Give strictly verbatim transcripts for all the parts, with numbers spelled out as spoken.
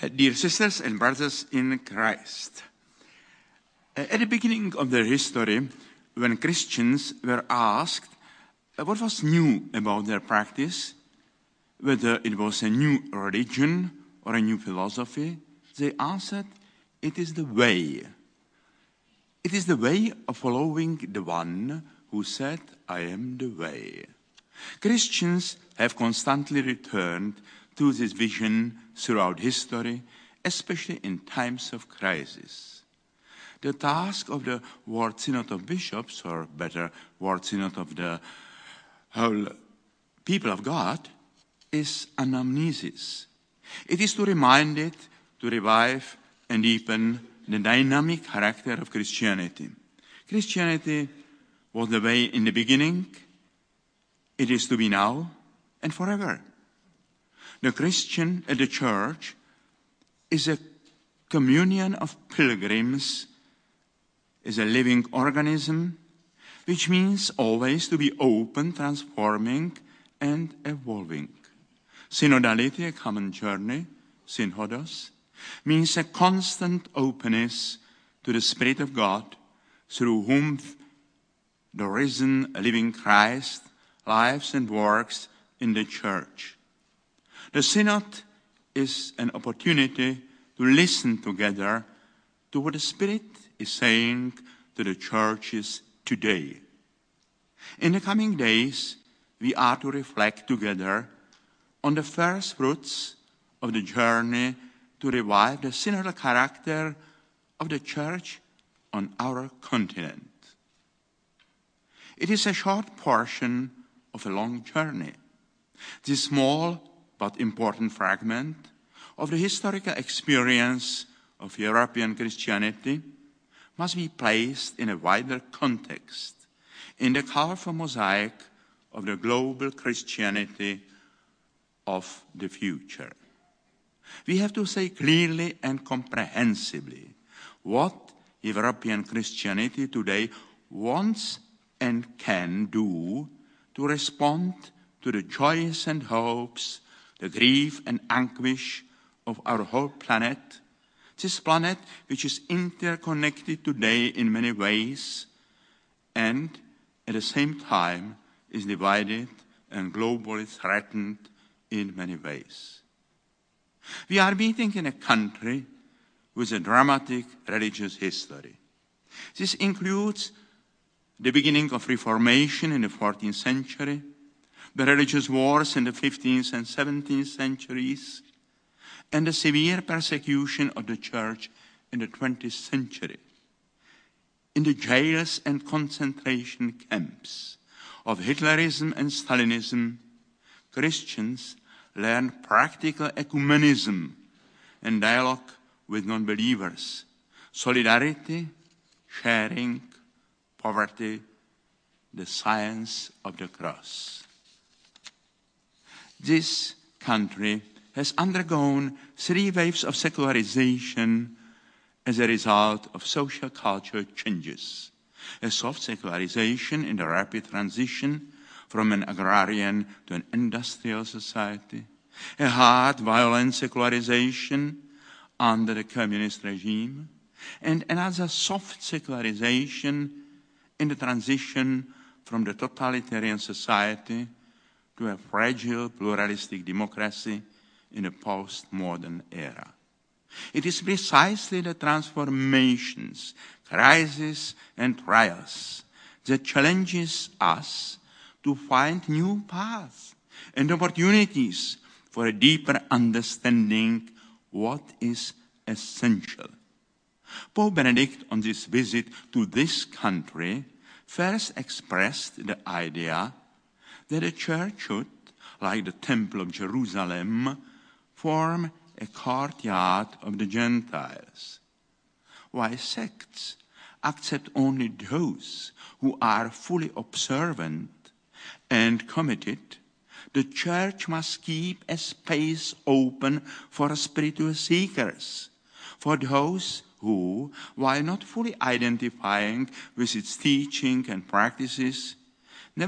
Dear sisters and brothers in Christ, at the beginning of their history, when Christians were asked what was new about their practice, whether it was a new religion or a new philosophy, they answered, it is the way. It is the way of following the one who said, I am the way. Christians have constantly returned to this vision throughout history, especially in times of crisis. The task of the World Synod of Bishops, or better, World Synod of the whole people of God, is anamnesis. It is to remind it, to revive and deepen the dynamic character of Christianity. Christianity was the way in the beginning, it is to be now and forever. The Christian at the church is a communion of pilgrims, is a living organism, which means always to be open, transforming, and evolving. Synodality, a common journey, synhodos, means a constant openness to the Spirit of God, through whom the risen, living Christ lives and works in the church. The Synod is an opportunity to listen together to what the Spirit is saying to the churches today. In the coming days, we are to reflect together on the first fruits of the journey to revive the synodal character of the church on our continent. It is a short portion of a long journey. This small but important fragment of the historical experience of European Christianity must be placed in a wider context, in the colorful mosaic of the global Christianity of the future. We have to say clearly and comprehensively what European Christianity today wants and can do to respond to the joys and hopes, the grief and anguish of our whole planet, this planet which is interconnected today in many ways and at the same time is divided and globally threatened in many ways. We are meeting in a country with a dramatic religious history. This includes the beginning of Reformation in the fourteenth century, the religious wars in the fifteenth and seventeenth centuries, and the severe persecution of the church in the twentieth century. In the jails and concentration camps of Hitlerism and Stalinism, Christians learned practical ecumenism and dialogue with non-believers, solidarity, sharing, poverty, the science of the cross. This country has undergone three waves of secularization as a result of social culture changes. A soft secularization in the rapid transition from an agrarian to an industrial society. A hard, violent secularization under the communist regime. And another soft secularization in the transition from the totalitarian society to a fragile, pluralistic democracy in a postmodern era. It is precisely the transformations, crises, and trials that challenges us to find new paths and opportunities for a deeper understanding what is essential. Pope Benedict, on this visit to this country, first expressed the idea that the church should, like the Temple of Jerusalem, form a courtyard of the Gentiles. Why sects accept only those who are fully observant and committed, the church must keep a space open for spiritual seekers, for those who, while not fully identifying with its teaching and practices,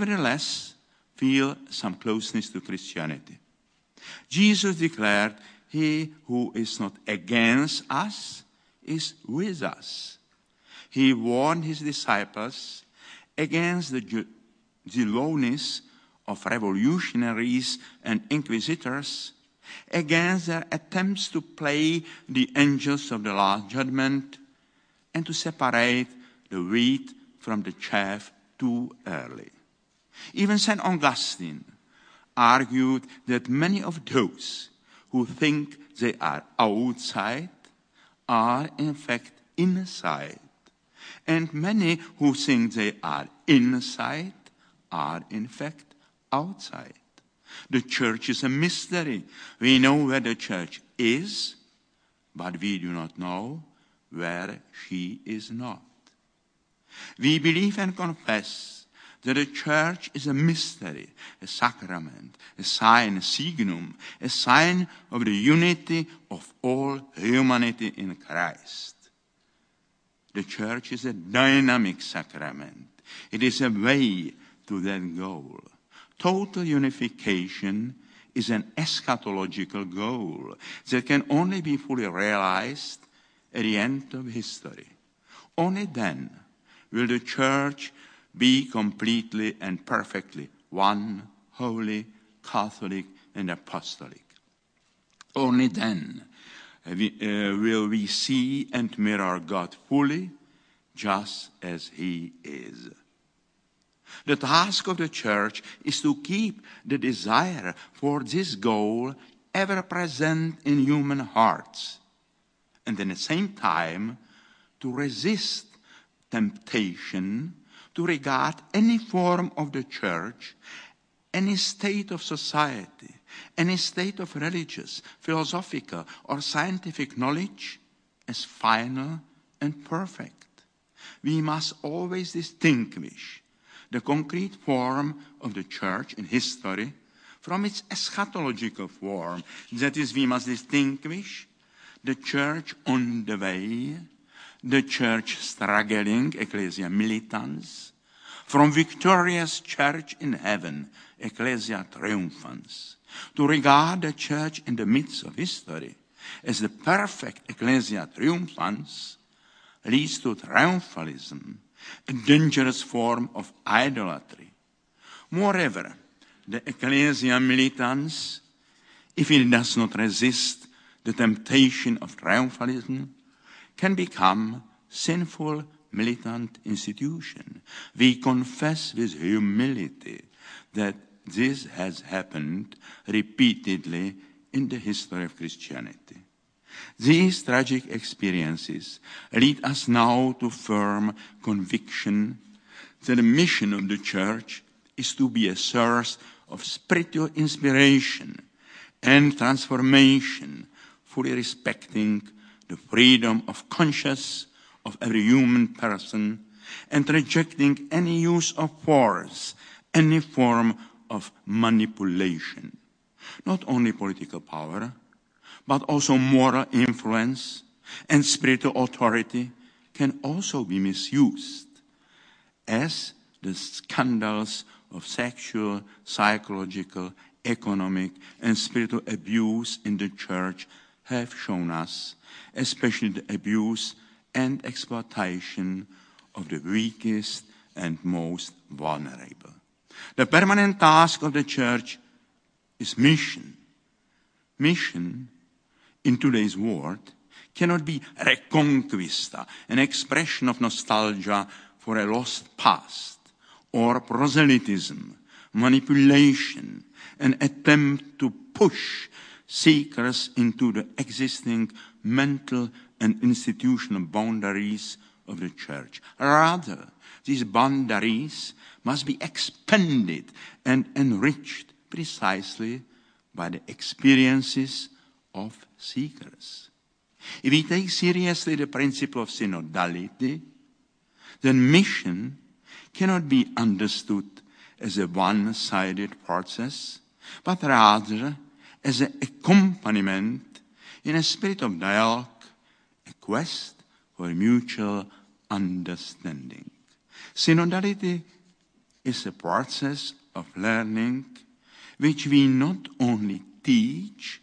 nevertheless feel some closeness to Christianity. Jesus declared He who is not against us is with us. He warned his disciples against the zealousness of revolutionaries and inquisitors, against their attempts to play the angels of the last judgment and to separate the wheat from the chaff too early. Even Saint Augustine argued that many of those who think they are outside are in fact inside, and many who think they are inside are in fact outside. The church is a mystery. We know where the church is, but we do not know where she is not. We believe and confess that the church is a mystery, a sacrament, a sign, a signum, a sign of the unity of all humanity in Christ. The church is a dynamic sacrament. It is a way to that goal. Total unification is an eschatological goal that can only be fully realized at the end of history. Only then will the church be completely and perfectly one, holy, Catholic, and apostolic. Only then we, uh, will we see and mirror God fully, just as he is. The task of the church is to keep the desire for this goal ever present in human hearts, and at the same time to resist temptation to regard any form of the church, any state of society, any state of religious, philosophical, or scientific knowledge as final and perfect. We must always distinguish the concrete form of the church in history from its eschatological form. That is, we must distinguish the church on the way, the church struggling, Ecclesia militans, from victorious church in heaven, Ecclesia triumphans. To regard the church in the midst of history as the perfect Ecclesia triumphans leads to triumphalism, a dangerous form of idolatry. Moreover, the Ecclesia militans, if it does not resist the temptation of triumphalism, can become sinful militant institution. We confess with humility that this has happened repeatedly in the history of Christianity. These tragic experiences lead us now to firm conviction that the mission of the Church is to be a source of spiritual inspiration and transformation, fully respecting the freedom of conscience of every human person and rejecting any use of force, any form of manipulation. Not only political power, but also moral influence and spiritual authority can also be misused, as the scandals of sexual, psychological, economic, and spiritual abuse in the Church have shown us, especially the abuse and exploitation of the weakest and most vulnerable. The permanent task of the Church is mission. Mission, in today's world, cannot be reconquista, an expression of nostalgia for a lost past, or proselytism, manipulation, an attempt to push seekers into the existing mental and institutional boundaries of the Church. Rather, these boundaries must be expanded and enriched precisely by the experiences of seekers. If we take seriously the principle of synodality, then mission cannot be understood as a one-sided process, but rather as an accompaniment in a spirit of dialogue, a quest for mutual understanding. Synodality is a process of learning which we not only teach,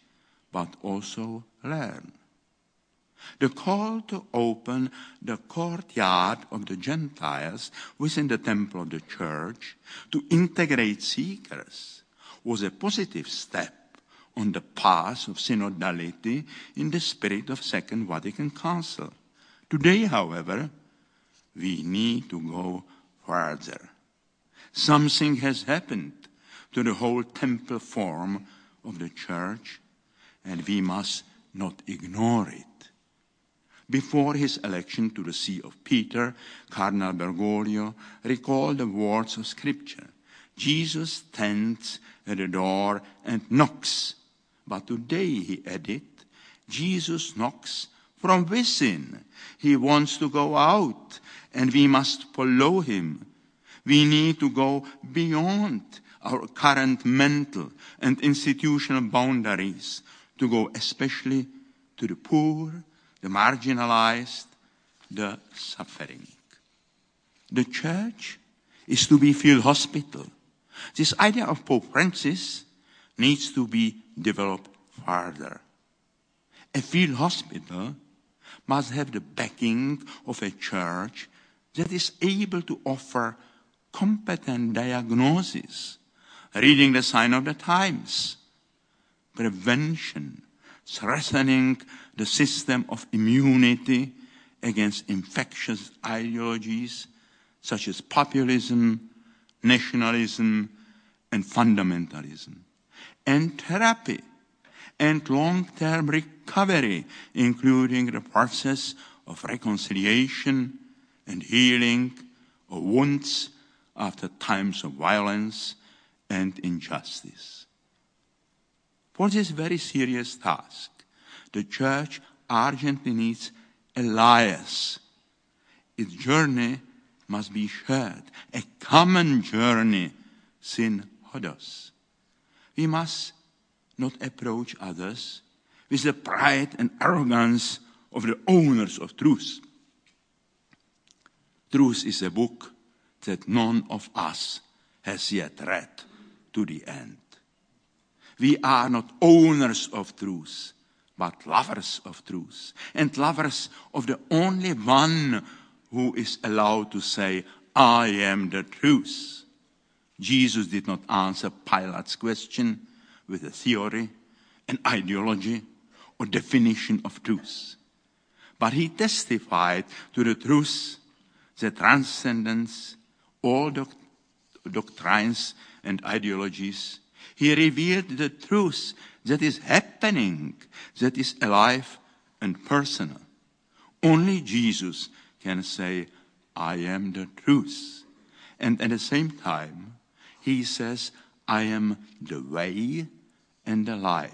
but also learn. The call to open the courtyard of the Gentiles within the temple of the church to integrate seekers was a positive step on the path of synodality in the spirit of Second Vatican Council. Today, however, we need to go further. Something has happened to the whole temple form of the church, and we must not ignore it. Before his election to the See of Peter, Cardinal Bergoglio recalled the words of Scripture. Jesus stands at the door and knocks. But today, he added, Jesus knocks from within. He wants to go out, and we must follow him. We need to go beyond our current mental and institutional boundaries to go especially to the poor, the marginalized, the suffering. The church is to be field hospital. This idea of Pope Francis needs to be developed further. A field hospital must have the backing of a church that is able to offer competent diagnosis, reading the sign of the times, prevention, strengthening the system of immunity against infectious ideologies such as populism, nationalism, and fundamentalism, and therapy and long-term recovery, including the process of reconciliation and healing of wounds after times of violence and injustice. For this very serious task, the Church urgently needs allies. Its journey must be shared, a common journey, syn hodos. We must not approach others with the pride and arrogance of the owners of truth. Truth is a book that none of us has yet read to the end. We are not owners of truth, but lovers of truth, and lovers of the only one who is allowed to say, I am the truth. Jesus did not answer Pilate's question with a theory, an ideology, or definition of truth. But he testified to the truth that transcends all doc- doctrines and ideologies. He revealed the truth that is happening, that is alive and personal. Only Jesus can say, I am the truth. And at the same time, he says, I am the way and the life.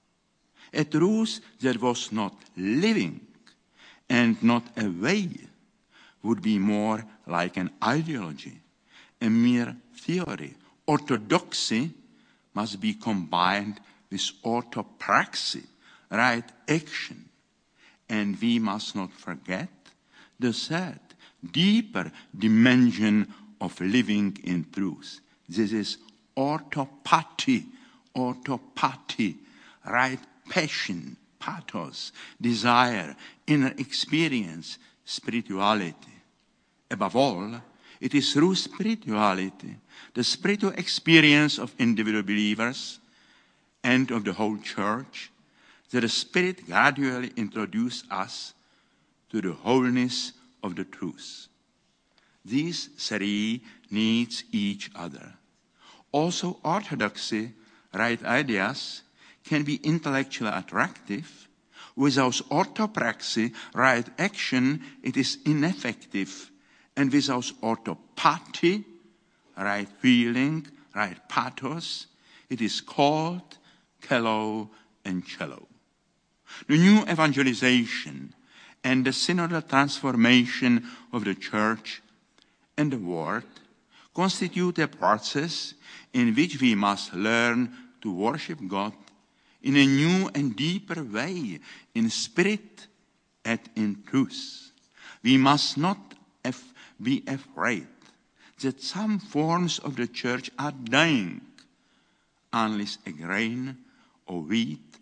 A truth that was not living and not a way would be more like an ideology, a mere theory. Orthodoxy must be combined with orthopraxy, right action. And we must not forget the third, deeper dimension of living in truth. This is orthopathy, orthopathy, right passion, pathos, desire, inner experience, spirituality. Above all, it is through spirituality, the spiritual experience of individual believers and of the whole church, that the Spirit gradually introduces us to the wholeness of the truth. These three needs each other. Also, orthodoxy, right ideas, can be intellectually attractive. Without orthopraxy, right action, it is ineffective. And without orthopathy, right feeling, right pathos, it is called cello and cello. The new evangelization and the synodal transformation of the church and the world constitute a process in which we must learn to worship God in a new and deeper way, in spirit and in truth. We must not af- be afraid that some forms of the church are dying unless a grain of wheat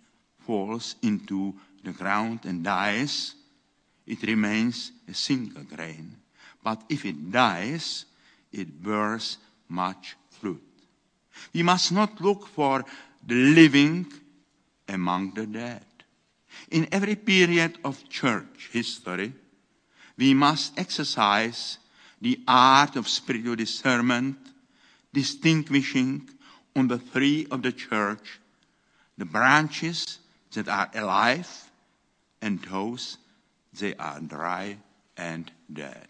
falls into the ground and dies, it remains a single grain. But if it dies, it bears much fruit. We must not look for the living among the dead. In every period of church history, we must exercise the art of spiritual discernment, distinguishing on the tree of the church the branches that are alive and those that are dry and dead.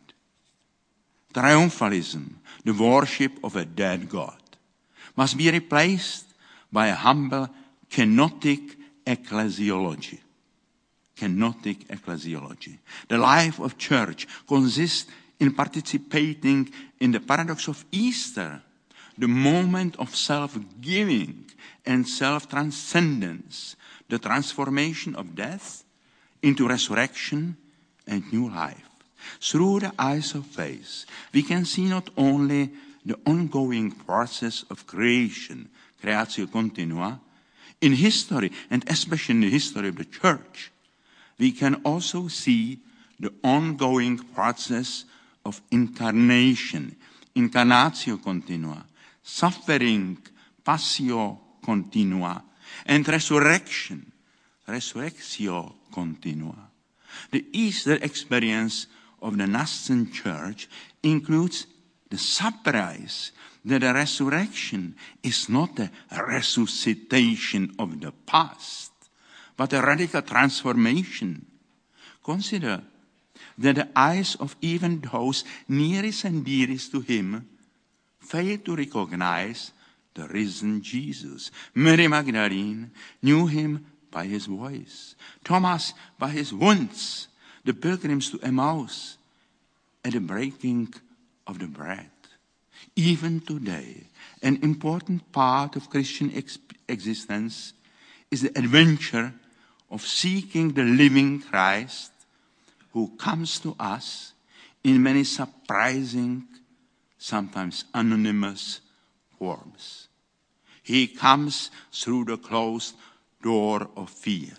Triumphalism, the worship of a dead God, must be replaced by a humble kenotic ecclesiology. Kenotic ecclesiology. The life of church consists in participating in the paradox of Easter, the moment of self-giving and self-transcendence, the transformation of death into resurrection and new life. Through the eyes of faith, we can see not only the ongoing process of creation, creatio continua, in history, and especially in the history of the church, we can also see the ongoing process of incarnation, incarnatio continua, suffering, passio continua, and resurrection, resurrectio continua. The Easter experience of the nascent church includes the surprise that the resurrection is not a resuscitation of the past, but a radical transformation. Consider that the eyes of even those nearest and dearest to him fail to recognize the risen Jesus. Mary Magdalene knew him by his voice, Thomas by his wounds, the pilgrims to Emmaus at the breaking of the bread. Even today, an important part of Christian ex- existence is the adventure of seeking the living Christ who comes to us in many surprising, sometimes anonymous forms. He comes through the closed door of fear.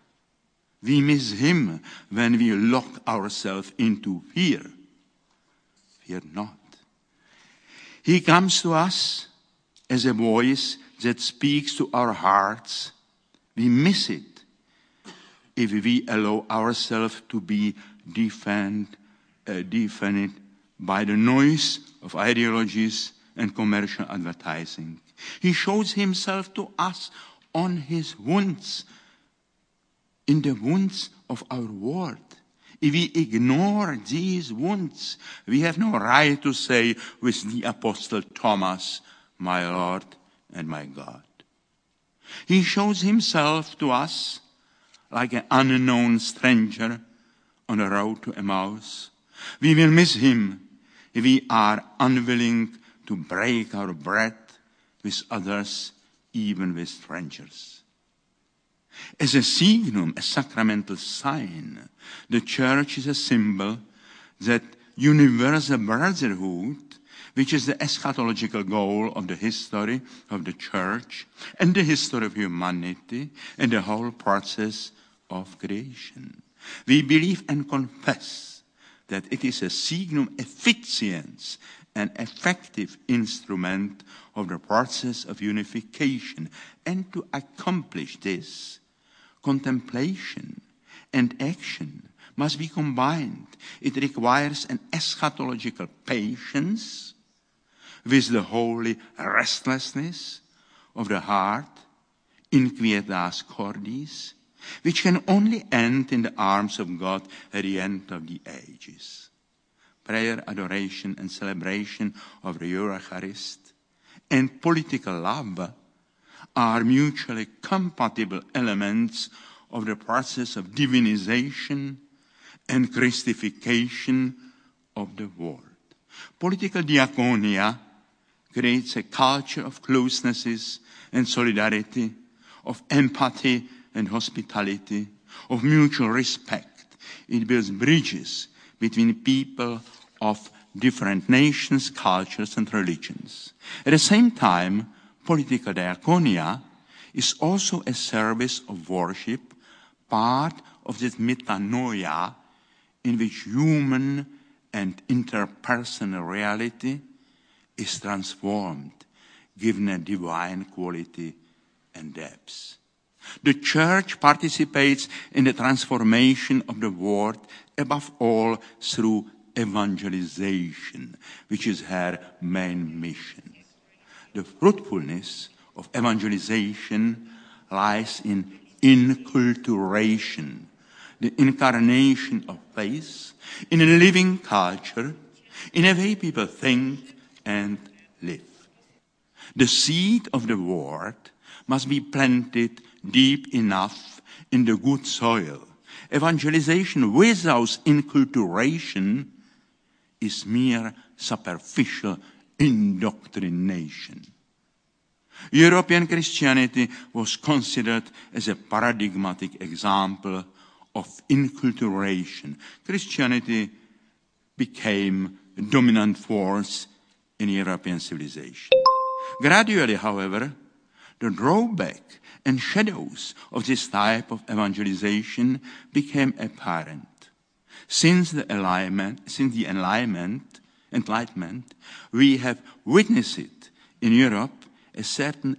We miss him when we lock ourselves into fear. Fear not. He comes to us as a voice that speaks to our hearts. We miss it if we allow ourselves to be deafened, uh, deafened by the noise of ideologies and commercial advertising. He shows himself to us on his wounds, in the wounds of our world. If we ignore these wounds, we have no right to say with the Apostle Thomas, my Lord and my God. He shows himself to us like an unknown stranger on the road to Emmaus. We will miss him if we are unwilling to break our bread with others, even with strangers. As a signum, a sacramental sign, the church is a symbol that universal brotherhood, which is the eschatological goal of the history of the church and the history of humanity and the whole process of creation. We believe and confess that it is a signum efficiens, an effective instrument of the process of unification. And to accomplish this, contemplation and action must be combined. It requires an eschatological patience with the holy restlessness of the heart, inquietas cordis, which can only end in the arms of God at the end of the ages. Prayer, adoration, and celebration of the Eucharist and political love are mutually compatible elements of the process of divinization and Christification of the world. Political diaconia creates a culture of closenesses and solidarity, of empathy and hospitality, of mutual respect. It builds bridges between people of different nations, cultures, and religions. At the same time, political diaconia is also a service of worship, part of this metanoia in which human and interpersonal reality is transformed, given a divine quality and depth. The Church participates in the transformation of the world, above all through evangelization, which is her main mission. The fruitfulness of evangelization lies in inculturation, the incarnation of faith, in a living culture, in a way people think and live. The seed of the word must be planted deep enough in the good soil. Evangelization without inculturation is mere superficial indoctrination. European Christianity was considered as a paradigmatic example of inculturation. Christianity became a dominant force in European civilization. Gradually, however, the drawback and shadows of this type of evangelization became apparent. Since the enlightenment, since the enlightenment, enlightenment, we have witnessed it in Europe a certain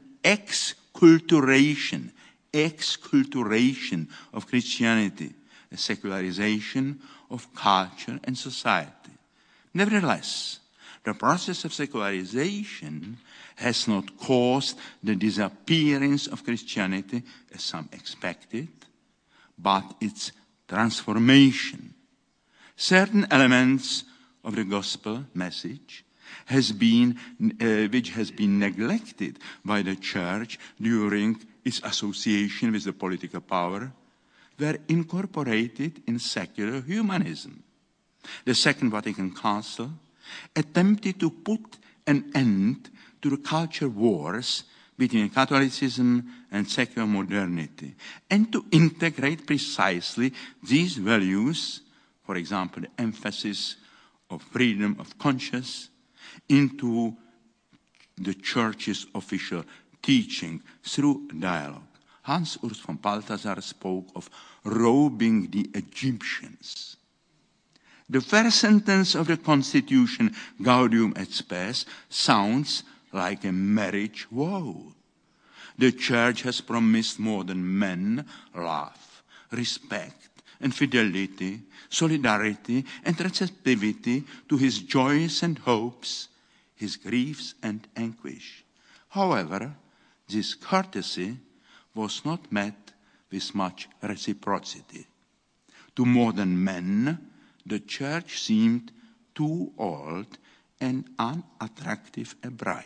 exculturation, exculturation of Christianity, a secularization of culture and society. Nevertheless, the process of secularization has not caused the disappearance of Christianity, as some expected, but its transformation. Certain elements of the gospel message has been, uh, which has been neglected by the Church during its association with the political power, were incorporated in secular humanism. The Second Vatican Council attempted to put an end to the culture wars between Catholicism and secular modernity, and to integrate precisely these values, for example, the emphasis of freedom of conscience, into the Church's official teaching through dialogue. Hans Urs von Balthasar spoke of robing the Egyptians. The first sentence of the Constitution, Gaudium et Spes, sounds like a marriage vow. The Church has promised modern men love, respect, and fidelity, solidarity, and receptivity to his joys and hopes, his griefs and anguish. However, this courtesy was not met with much reciprocity. To modern men, the Church seemed too old and unattractive a bride.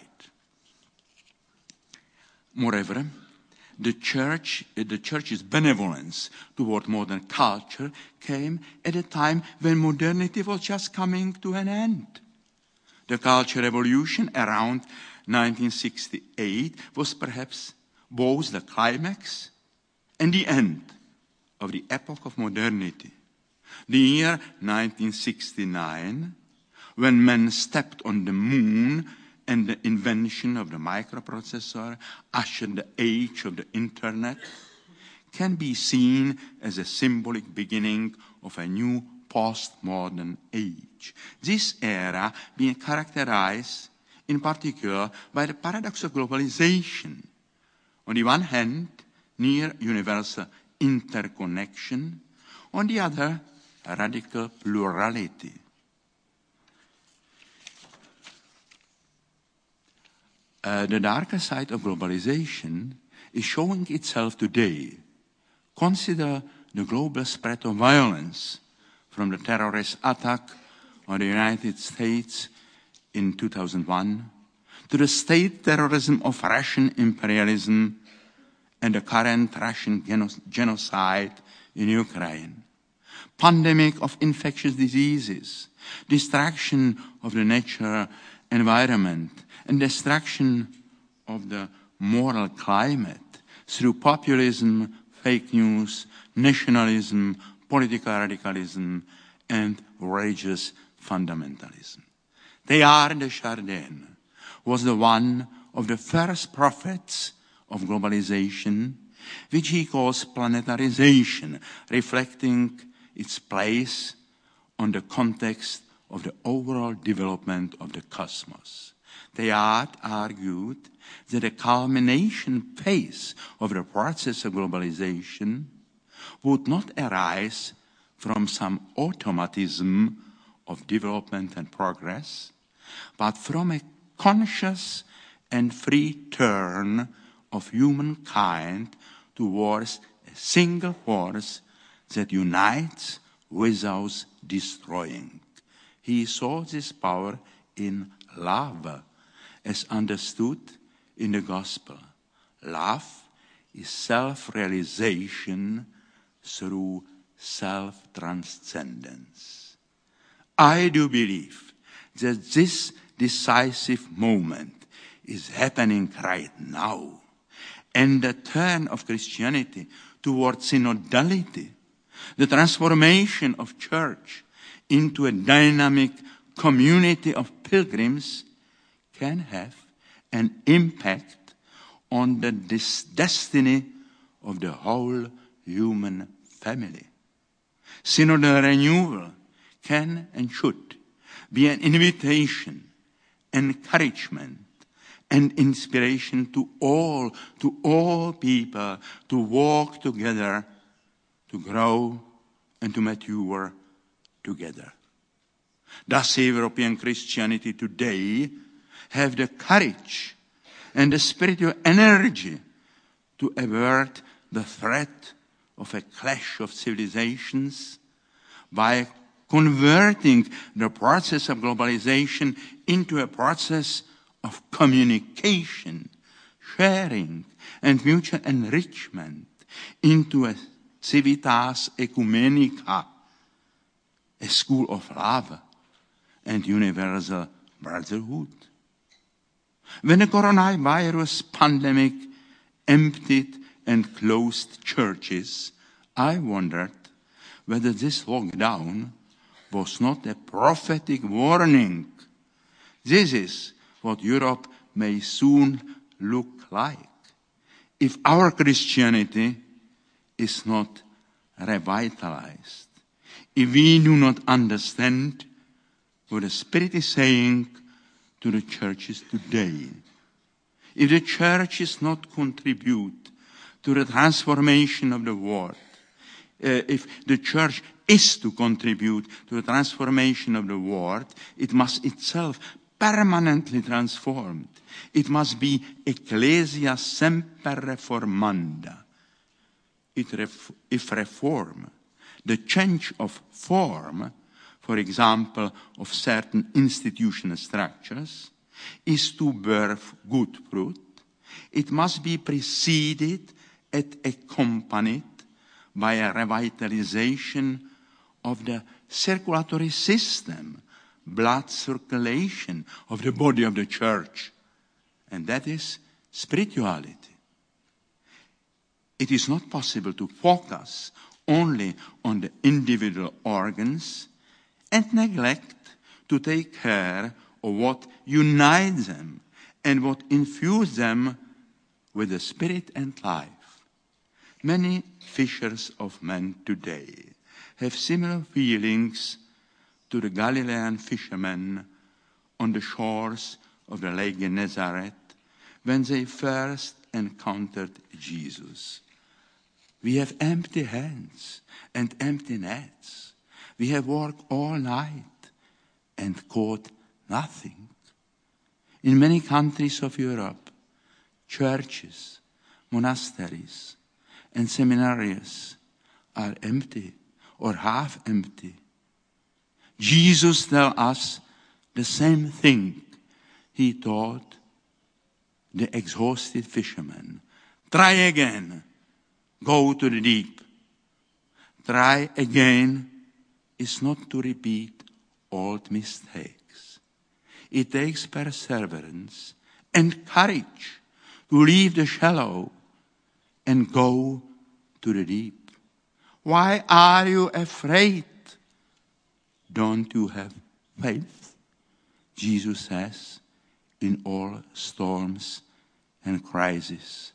Moreover, the Church, the Church's benevolence toward modern culture came at a time when modernity was just coming to an end. The culture revolution around nineteen sixty-eight was perhaps both the climax and the end of the epoch of modernity. The year nineteen sixty-nine, when men stepped on the moon and the invention of the microprocessor ushered the age of the internet, can be seen as a symbolic beginning of a new postmodern age. This era being characterized in particular by the paradox of globalization. On the one hand, near universal interconnection, on the other, a radical plurality. Uh, the darker side of globalization is showing itself today. Consider the global spread of violence, from the terrorist attack on the United States in two thousand one to the state terrorism of Russian imperialism and the current Russian geno- genocide in Ukraine. Pandemic of infectious diseases, destruction of the natural environment, and destruction of the moral climate through populism, fake news, nationalism, political radicalism, and religious fundamentalism. Teilhard de Chardin was the one of the first prophets of globalization, which he calls planetarization, reflecting its place on the context of the overall development of the cosmos. Theart argued that the culmination phase of the process of globalization would not arise from some automatism of development and progress, but from a conscious and free turn of humankind towards a single force that unites without destroying. He saw this power in love, as understood in the gospel. Love is self-realization through self-transcendence. I do believe that this decisive moment is happening right now, and the turn of Christianity towards synodality, the transformation of church into a dynamic community of pilgrims, can have an impact on the destiny of the whole human family. Synodal renewal can and should be an invitation, encouragement, and inspiration to all, to all people to walk together, to grow, and to mature together. Does European Christianity today have the courage and the spiritual energy to avert the threat of a clash of civilizations by converting the process of globalization into a process of communication, sharing, and mutual enrichment, into a civitas ecumenica, a school of love and universal brotherhood? When the coronavirus pandemic emptied and closed churches, I wondered whether this lockdown was not a prophetic warning. This is what Europe may soon look like if our Christianity is not revitalized, if we do not understand what the Spirit is saying to the churches today, if the churches not contribute to the transformation of the world, uh, if the church is to contribute to the transformation of the world, it must itself permanently transformed. It must be ecclesia semper reformanda. It ref- if reform, the change of form, for example, of certain institutional structures, is to bear good fruit, it must be preceded and accompanied by a revitalization of the circulatory system, blood circulation of the body of the church. And that is spirituality. It is not possible to focus only on the individual organs and neglect to take care of what unites them and what infuses them with the spirit and life. Many fishers of men today have similar feelings to the Galilean fishermen on the shores of the Lake Gennesaret when they first encountered Jesus. We have empty hands and empty nets. We have worked all night and caught nothing. In many countries of Europe, churches, monasteries, and seminaries are empty or half empty. Jesus tells us the same thing he taught the exhausted fishermen. Try again. Go to the deep. Try again is not to repeat old mistakes. It takes perseverance and courage to leave the shallow and go to the deep. Why are you afraid? Don't you have faith? Jesus says, in all storms and crises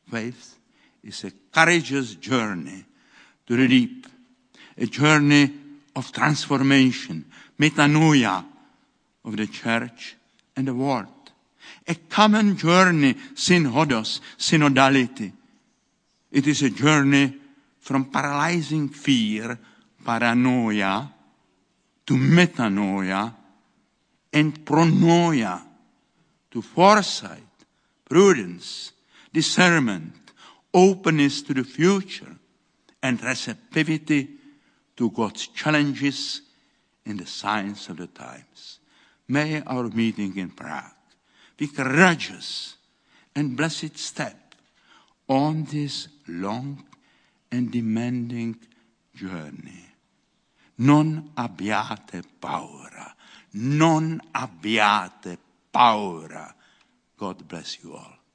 Faith is a courageous journey to the deep, a journey of transformation, metanoia of the church and the world. A common journey, synodos, synodality. It is a journey from paralyzing fear, paranoia, to metanoia, and pronoia, to foresight, prudence, discernment, openness to the future, and receptivity to God's challenges in the signs of the times. May our meeting in Prague be courageous and blessed step on this long and demanding journey. Non abbiate paura. Non abbiate paura. God bless you all.